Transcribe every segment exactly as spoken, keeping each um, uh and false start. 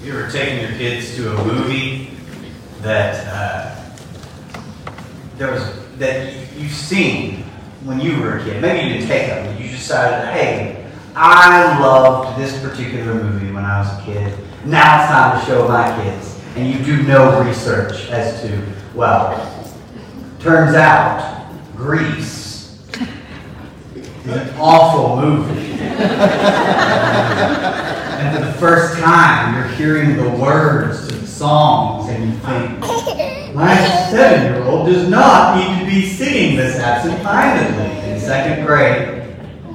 You ever taken your kids to a movie that uh, there was that you've seen when you were a kid? Maybe you didn't take them, but you decided, hey, I loved this particular movie when I was a kid. Now it's time to show my kids. And you do no research as to, well, turns out Grease is an awful movie. And for the first time, you're hearing the words to the songs, and you think, my seven-year-old does not need to be singing this absent-mindedly in second grade.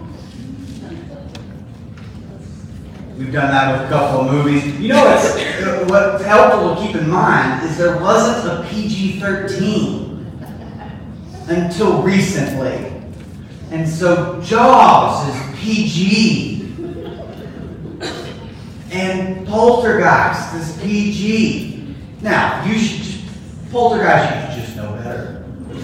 We've done that with a couple of movies. You know what's, what's helpful to keep in mind is there wasn't a P G thirteen until recently. And so Jaws is P G. And Poltergeist is P G. Now, you should, Poltergeist, you should just know better.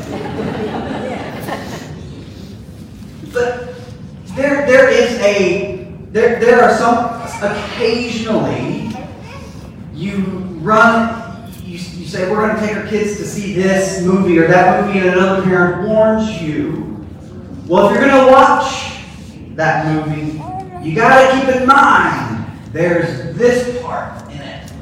But there, there is a, there, there are some, occasionally, you run, you, you say, we're going to take our kids to see this movie or that movie, and another parent warns you, well, if you're going to watch that movie, you got to keep in mind, there's this part in it.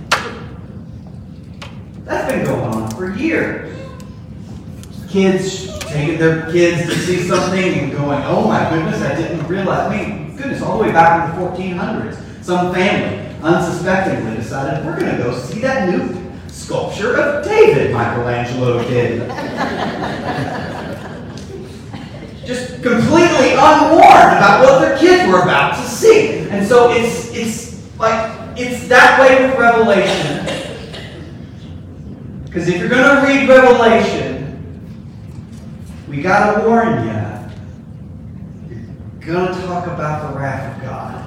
That's been going on for years. Kids taking their kids to see something and going, oh my goodness, I didn't realize. I mean, goodness, all the way back in the fourteen hundreds, some family unsuspectingly decided, we're going to go see that new sculpture of David Michelangelo did. Just completely unwarned about what their kids were about to see. And so it's it's like it's that way with Revelation. Because if you're going to read Revelation, we got to warn you, you're going to talk about the wrath of God.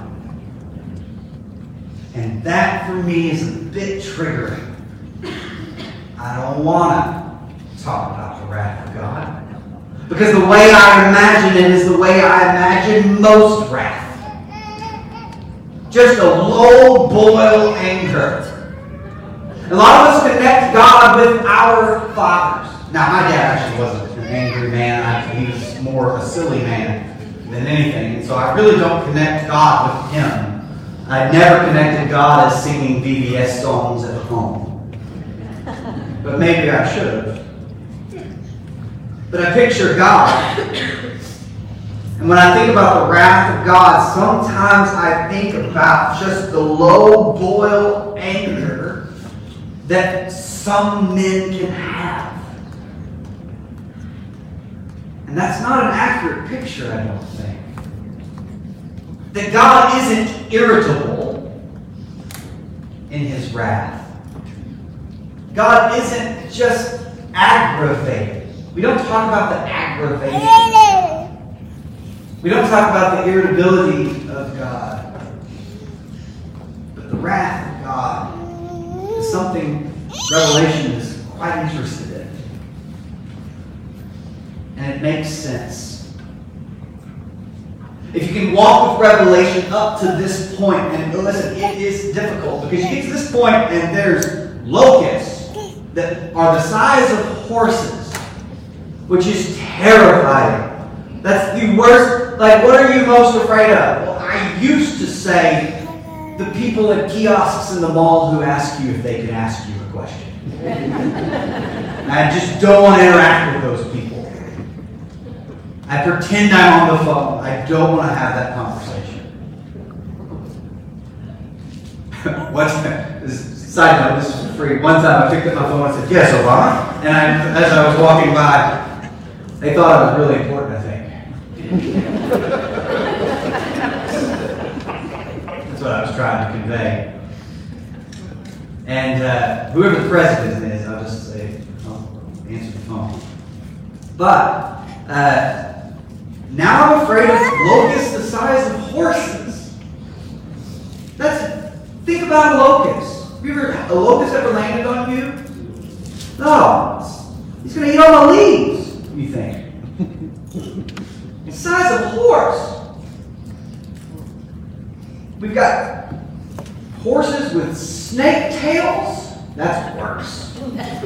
And that for me is a bit triggering. I don't want to talk about the wrath of God. Because the way I imagine it is the way I imagine most wrath. Just a low-boil anger. A lot of us connect God with our fathers. Now, my dad actually wasn't an angry man. I, he was more a silly man than anything. And so I really don't connect God with him. I never connected God as singing V B S songs at home. But maybe I should have. But I picture God. And when I think about the wrath of God, sometimes I think about just the low-boil anger that some men can have. And that's not an accurate picture, I don't think. That God isn't irritable in his wrath. God isn't just aggravated. We don't talk about the aggravation. We don't talk about the irritability of God. But the wrath of God is something Revelation is quite interested in. And it makes sense. If you can walk with Revelation up to this point, and listen, it is difficult because you get to this point and there's locusts that are the size of horses, which is terrifying. That's the worst. Like, what are you most afraid of? Well, I used to say the people at kiosks in the mall who ask you if they can ask you a question. I just don't want to interact with those people. I pretend I'm on the phone. I don't want to have that conversation. What's side note, this is free. One time I picked up my phone and said, yes, Obama. And I, as I was walking by, they thought I was really important, I think. That's what I was trying to convey. And uh, whoever the president is, I'll just say, I'll answer the phone. But uh, now I'm afraid of locusts the size of horses. That's think about a locust. Have you ever a locust ever landed on you? No, he's going to eat all the leaves. You think? The size of a horse. We've got Horses with snake tails? That's worse.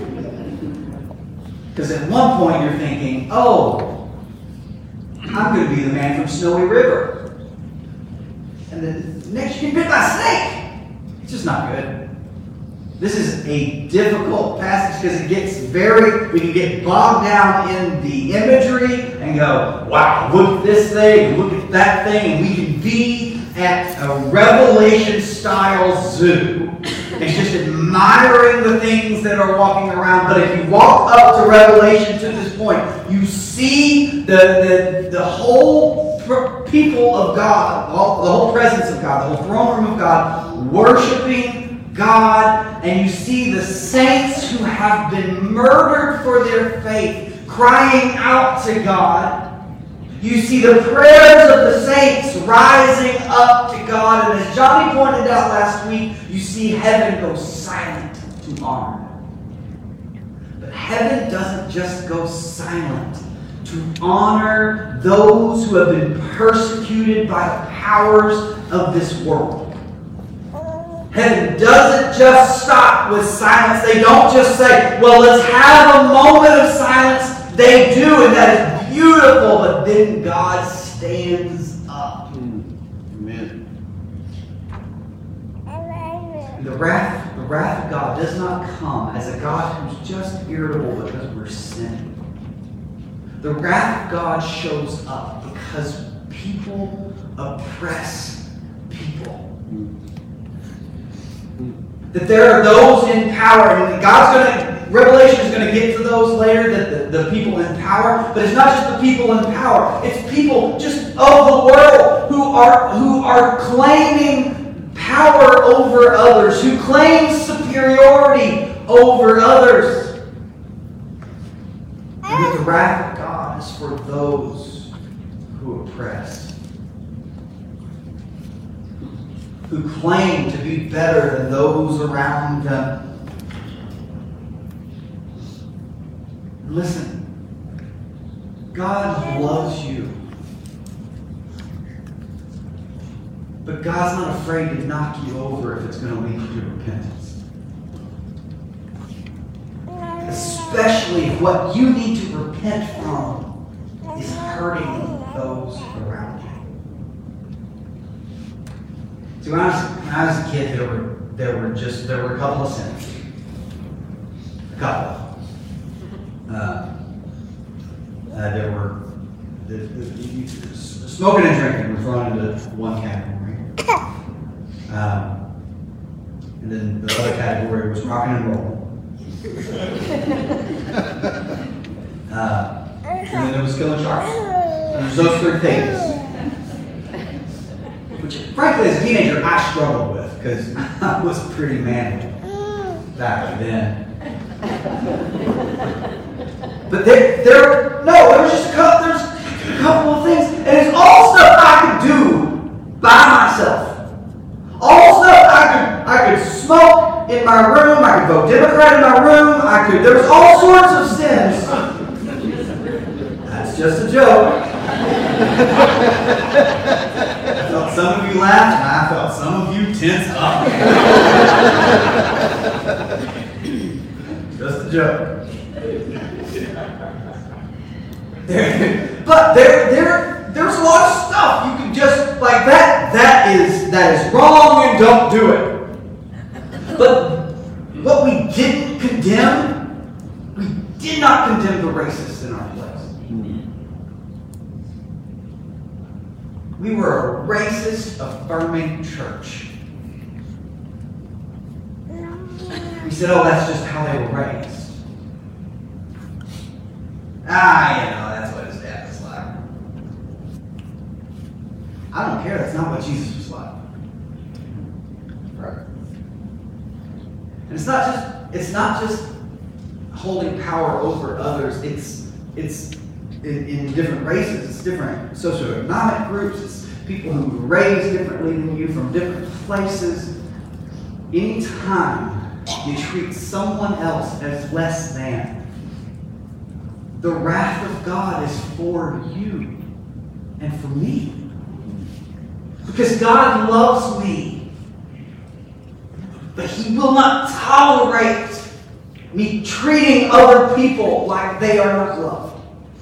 Because at one point you're thinking, oh, I'm going to be the man from Snowy River. And then next you get bit by a snake. It's just not good. This is a difficult passage because it gets very, we can get bogged down in the imagery and go, wow, look at this thing, look at that thing, and we can be at a Revelation-style zoo. It's just admiring the things that are walking around. But if you walk up to Revelation to this point, you see the, the, the whole people of God, all, the whole presence of God, the whole throne room of God, worshiping God, and you see the saints who have been murdered for their faith crying out to God. You see the prayers of the saints rising up to God. And as Johnny pointed out last week, you see heaven go silent to honor. But heaven doesn't just go silent to honor those who have been persecuted by the powers of this world. Heaven doesn't just stop with silence. They don't just say, well, let's have a moment of silence. They do, and that is beautiful, but then God stands up. Amen. The wrath, the wrath of God does not come as a God who's just irritable because we're sinning. The wrath of God shows up because people oppress people. That there are those in power, and God's going to, Revelation is going to get to those later, that the, the people in power, but it's not just the people in power, it's people just of the world who are, who are claiming power over others, who claim superiority over others. And that the wrath of God is for those who oppress, who claim to be better than those around them. Listen, God loves you. But God's not afraid to knock you over if it's going to lead you to repentance. Especially if what you need to repent from is hurting those around you. See, when I was, when I was a kid, there were there were just there were a couple of sins. A couple. Uh, uh, there were the, the, the, smoking and drinking were thrown into one category, um, and then the other category was rocking and rolling. uh, and then there was killing sharks. And there's those three things, which, frankly, as a teenager, I struggled with because I was pretty manly back then. But there, there, no, there was just a couple, there's a couple of things, and it's all stuff I could do by myself. All stuff I could, I could smoke in my room, I could vote Democrat in my room, I could, there was all sorts of sins. That's just a joke. I felt some of you laugh, and I felt some of you tense up. Just a joke. There, but there, there, there's a lot of stuff you can just like that. That is that is wrong, and don't do it. But what we didn't condemn, we did not condemn the racists in our place. We were a racist affirming church. We said, "Oh, that's just how they were raised." Ah, you know, that's what his dad was like. I don't care, that's not what Jesus was like. Right. And it's not just it's not just holding power over others, it's it's in, in different races, it's different socioeconomic groups, it's people who were raised differently than you from different places. Anytime you treat someone else as less than, the wrath of God is for you and for me. Because God loves me. But He will not tolerate me treating other people like they are not loved.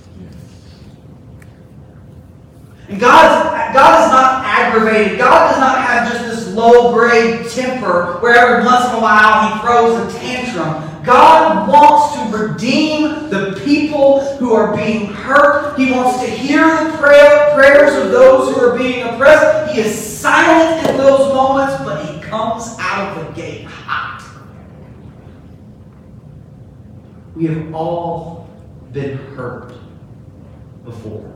And God, God is not aggravated. God does not have just this low-grade temper where every once in a while He throws a tantrum. God wants to redeem the people who are being hurt. He wants to hear the prayer, prayers of those who are being oppressed. He is silent in those moments, but He comes out of the gate hot. We have all been hurt before.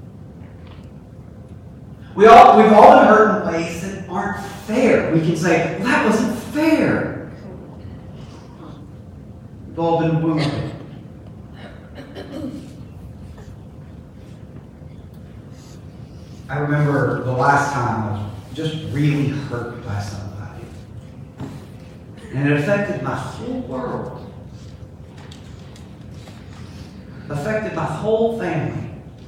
We all, we've all been hurt in ways that aren't fair. We can say, well, that wasn't fair. We've all been wounded. I remember the last time I was just really hurt by somebody. And it affected my whole world. Affected my whole family.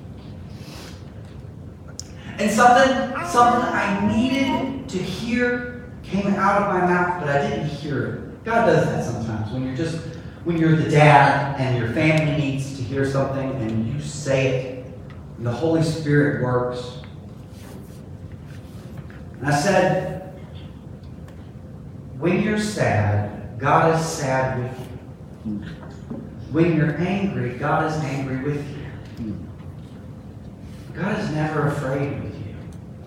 And something, something I needed to hear came out of my mouth, but I didn't hear it. God does that sometimes. When you're just, when you're the dad and your family needs to hear something and you say it, and the Holy Spirit works. And I said, when you're sad, God is sad with you. When you're angry, God is angry with you. God is never afraid with you.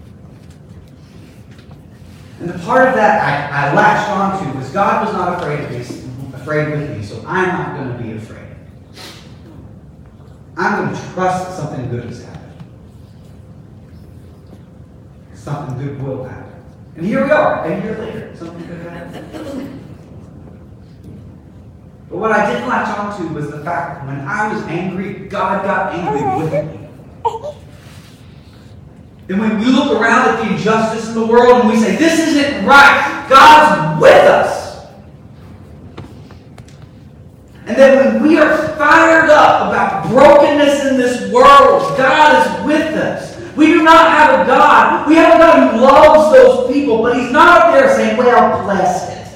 And the part of that I, I latched onto was God was not afraid of me, afraid with me, so I'm not going to be afraid. I'm going to trust that something good has happened. Something good will happen. And here we are, a year later, something good happened. But what I didn't latch onto was the fact that when I was angry, God got angry with me. And when we look around at the injustice in the world and we say, this isn't right, God's with us. And then when we are fired up about brokenness in this world, God is with us. We do not have a God. We have a God who loves those people, but He's not up there saying, well, bless it.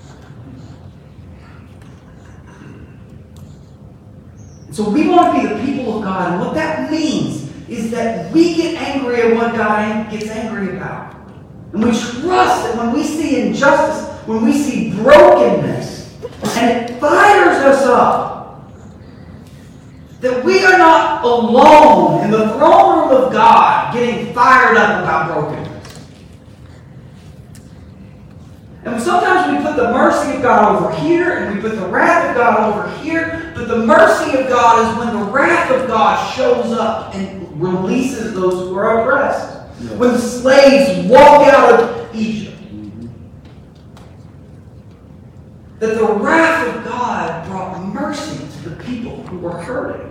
So we want to be the people of God. And what that means is that we get angry at what God gets angry about. And we trust that when we see injustice, when we see brokenness, and it fires us up, that we are not alone in the throne room of God getting fired up about brokenness. And sometimes we put the mercy of God over here, and we put the wrath of God over here. But the mercy of God is when the wrath of God shows up and releases those who are oppressed. Yes. When the slaves walk out of Egypt. Mm-hmm. That the wrath of God brought mercy to the people who were hurting.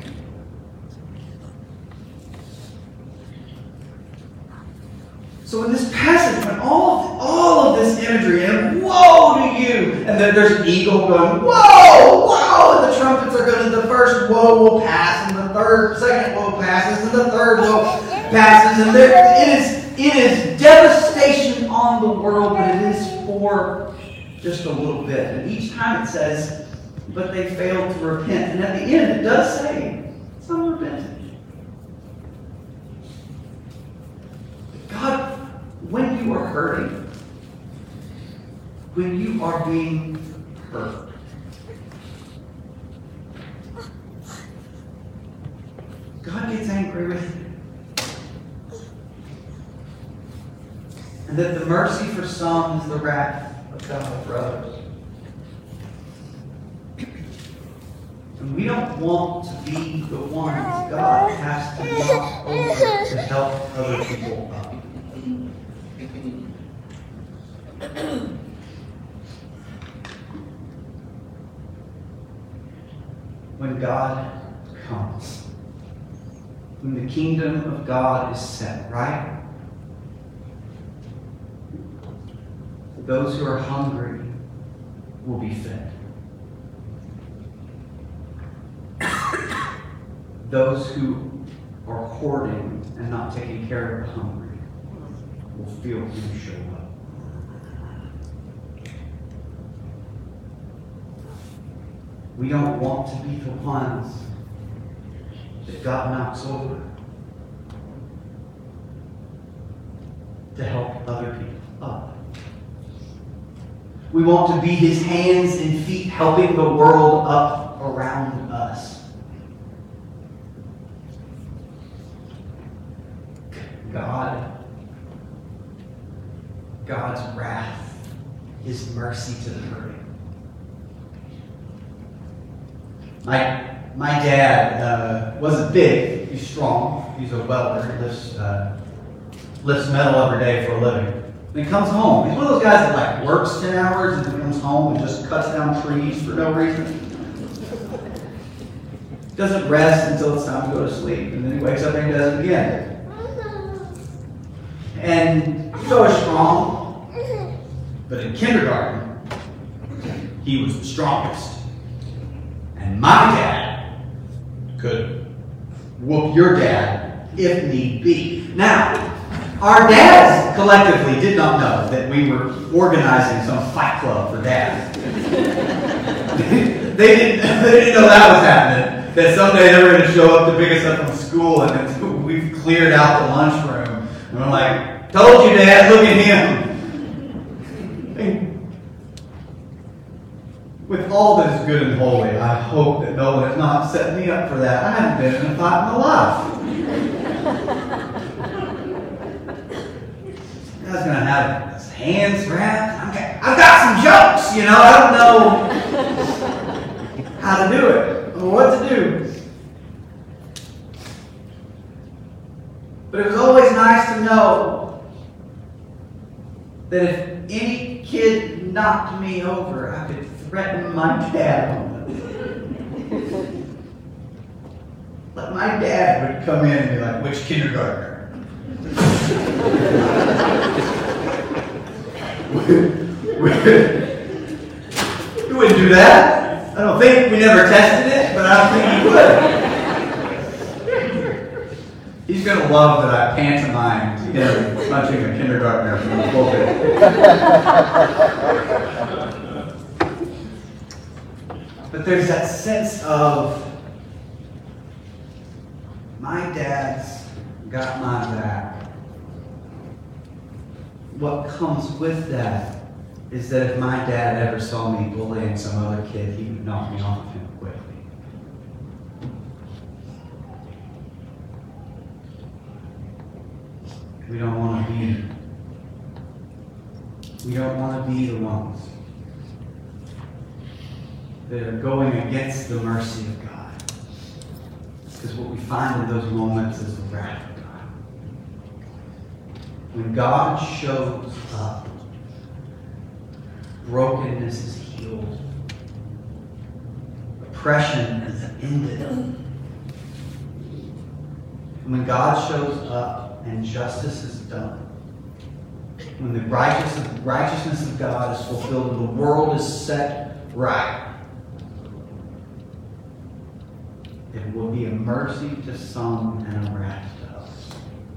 So in this passage, when all of, all of this imagery, and woe to you, and then there's an eagle going, whoa, whoa, and the trumpets are going to, the first woe will pass, and the third, second woe passes, and the third woe passes, and there, it is, it is devastation on the world, but it is for just a little bit. And each time it says, but they failed to repent. And at the end it does say, some repented. God, when you are hurting, when you are being hurt, God gets angry with you. And that the mercy for some is the wrath of God for others. And we don't want to be the ones God has to knock over to help other people up. When God comes, when the kingdom of God is set, right? Those who are hungry will be fed. Those who are hoarding and not taking care of the hungry will feel Him show up. We don't want to be the ones that God knocks over to help other people up. We want to be His hands and feet helping the world up around us. God, God's wrath is mercy to the hurting. My, my dad uh, wasn't big. He's strong. He's a welder. He lifts, uh, lifts metal every day for a living. And he comes home. He's one of those guys that like works ten hours and then comes home and just cuts down trees for no reason. Doesn't rest until it's time to go to sleep. And then he wakes up and he does it again. And he's always strong. But in kindergarten, he was the strongest. And my dad could whoop your dad if need be. Now, our dads collectively did not know that we were organizing some fight club for dads. they, didn't, they didn't know that was happening. That someday they were going to show up to pick us up from school and then we've cleared out the lunchroom. And we're like, told you, Dad, look at him. With all that is good and holy, I hope that no one has not set me up for that. I haven't been in a fight in my life. I was going to have his hands wrapped. Okay. I've got some jokes, you know. I don't know how to do it or what to do. But it was always nice to know that if any kid knocked me over, I could threaten my dad on them. But my dad would come in and be like, which kindergartner? He wouldn't do that. I don't think, we never tested it, but I don't think he would. He's going to love that I pantomimed him punching a kindergartner from the pulpit. But there's that sense of, my dad's got my back. What comes with that is that if my dad ever saw me bullying some other kid, he would knock me off of him quickly. We don't want to be, we don't want to be the ones that are going against the mercy of God. Because what we find in those moments is the wrath of God. When God shows up, brokenness is healed. Oppression is ended. And when God shows up and justice is done, when the righteous, righteousness of God is fulfilled and the world is set right, it will be a mercy to some and a wrath to others.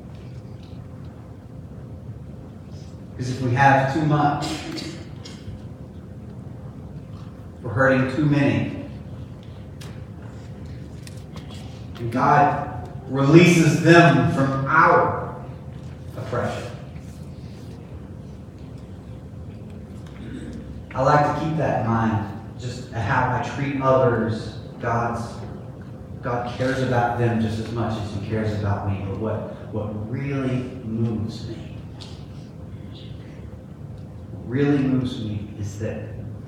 Because if we have too much, we're hurting too many. And God releases them from our oppression. I like to keep that in mind, just how I treat others. God's God cares about them just as much as He cares about me. But what, what really moves me, what really moves me is that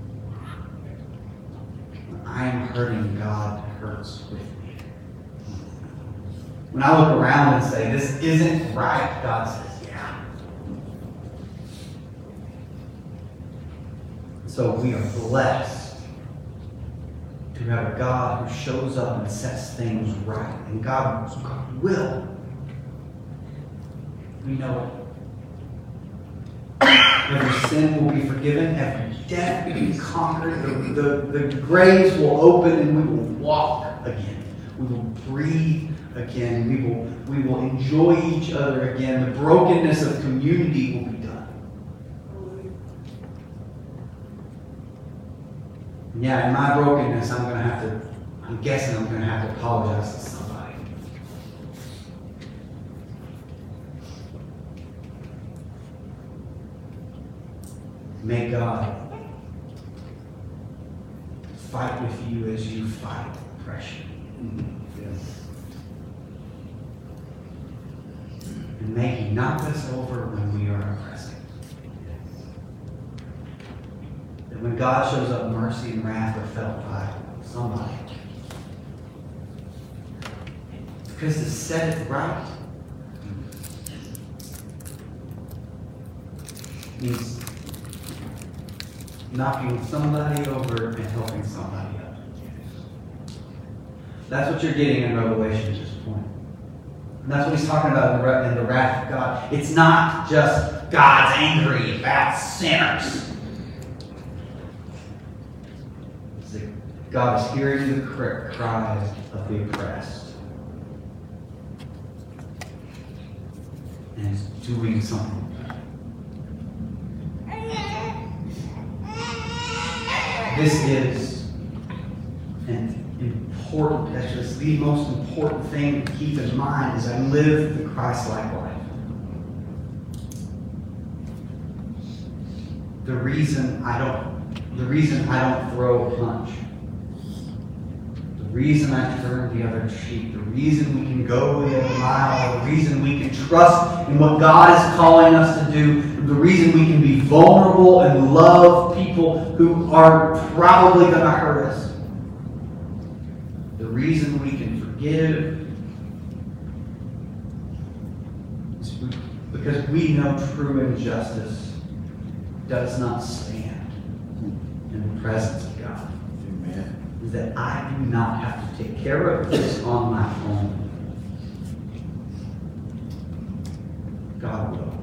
when I am hurting, God hurts with me. When I look around and say, this isn't right, God says, yeah. So we are blessed to have a God who shows up and sets things right. And God, God will. We know it. Every sin will be forgiven. Every death will be conquered. The, the, the graves will open and we will walk again. We will breathe again. We will, we will enjoy each other again. The brokenness of community will be done. And yeah, in my brokenness, I'm going to have to, I'm guessing I'm going to have to apologize to somebody. May God fight with you as you fight oppression. Mm-hmm. Yes. And may He knock us over when we are oppressing. That when God shows up, mercy and wrath are felt by somebody. Because to set it right means knocking somebody over and helping somebody up. That's what you're getting in Revelation at this point. And that's what he's talking about in the, in the wrath of God. It's not just God's angry about sinners. It's that God is hearing the cries of the oppressed and is doing something. This is an important, that's just the most important thing to keep in mind as I live the Christ-like life. The reason I don't, the reason I don't throw a punch, the reason I turn the other cheek, the reason we can go the other mile, the reason we can trust in what God is calling us to do, the reason we can be vulnerable and love people who are probably going to hurt us. The reason we can forgive is because we know true injustice does not stand in the presence of God. Amen. Is that I do not have to take care of this on my own. God will.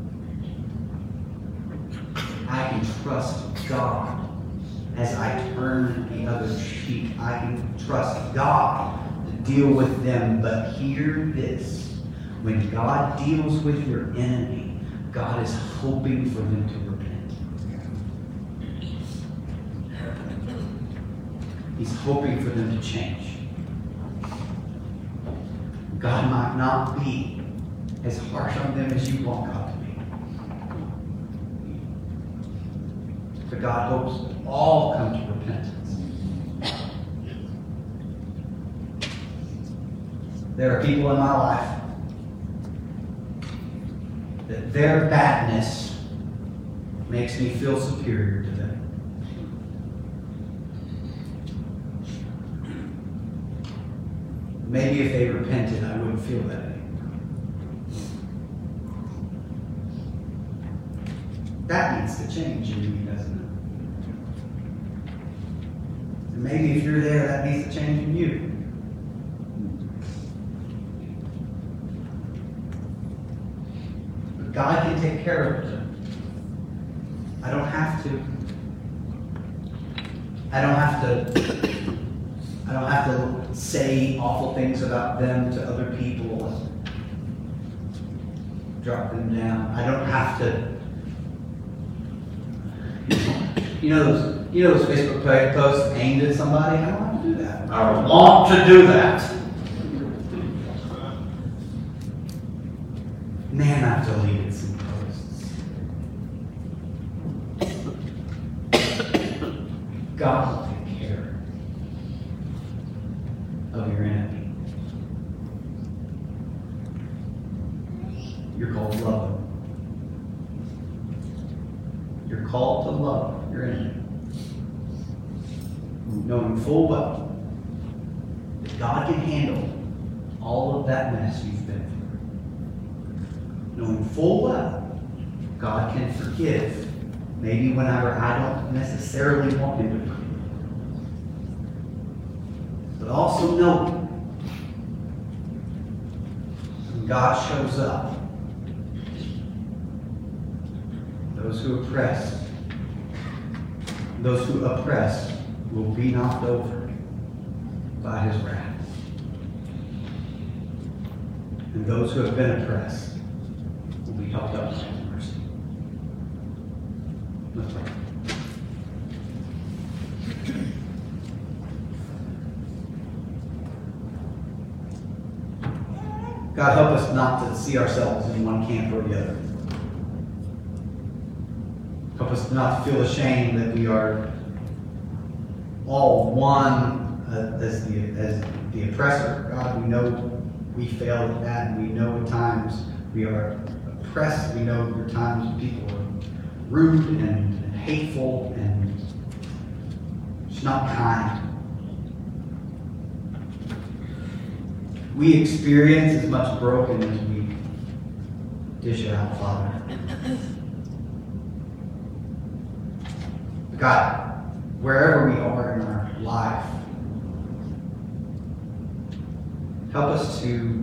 I can trust God as I turn the other cheek. I can trust God to deal with them. But hear this. When God deals with your enemy, God is hoping for them to repent. He's hoping for them to change. God might not be as harsh on them as you want God to be. But God hopes that all come to repentance. There are people in my life that their badness makes me feel superior to them. Maybe if they repented, I wouldn't feel that anymore. That needs to change in you, doesn't it? And maybe if you're there, that needs to change in you. But God can take care of it. I don't have to. I don't have to. I don't have to say awful things about them to other people and drop them down. I don't have to. You know those, you know those Facebook posts aimed at somebody? I don't want to do that. I don't want to do that. Man, I've deleted some posts. God will take care of your enemy. You're called to love them. You're called to love your enemy. Knowing full well that God can handle all of that mess you've been through. Knowing full well God can forgive maybe whenever I don't necessarily want Him to forgive. But also know when God shows up, those who oppress, those who oppress will be knocked over by His wrath. And those who have been oppressed will be helped up by His mercy. Let's pray. God, help us not to see ourselves in one camp or the other. Help us not to feel ashamed that we are all one uh, as the as the oppressor. God, we know we fail at that, and we know at times we are oppressed. We know there are times people are rude and, and hateful and just not kind. We experience as much broken as we dish it out, Father. God, wherever we are in our life, help us to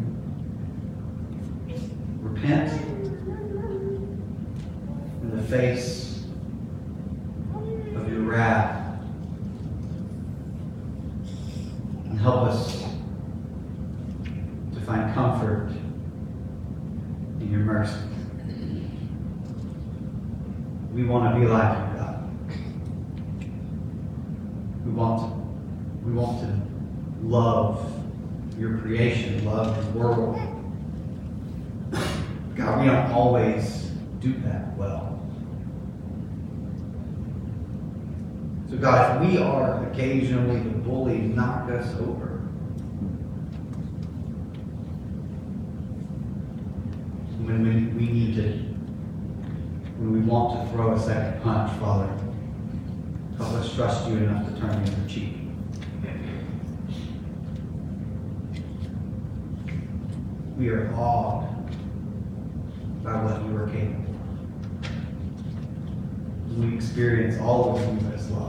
repent in the face of your wrath, and help us to find comfort in your mercy. We want to be like you, God. We want to, we want to love your creation, love your world. God, we don't always do that well. So God, if we are occasionally the bully, knock us over. When we, we need to, when we want to throw a second punch, Father, help us trust you enough to turn the other cheek. We are awed by what you are capable of. We experience all of you as love.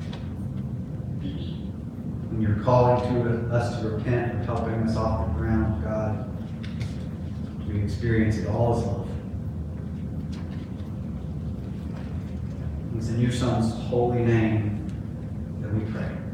When you're calling to us to repent or helping us off the ground, God, we experience it all as love. It's in your Son's holy name that we pray.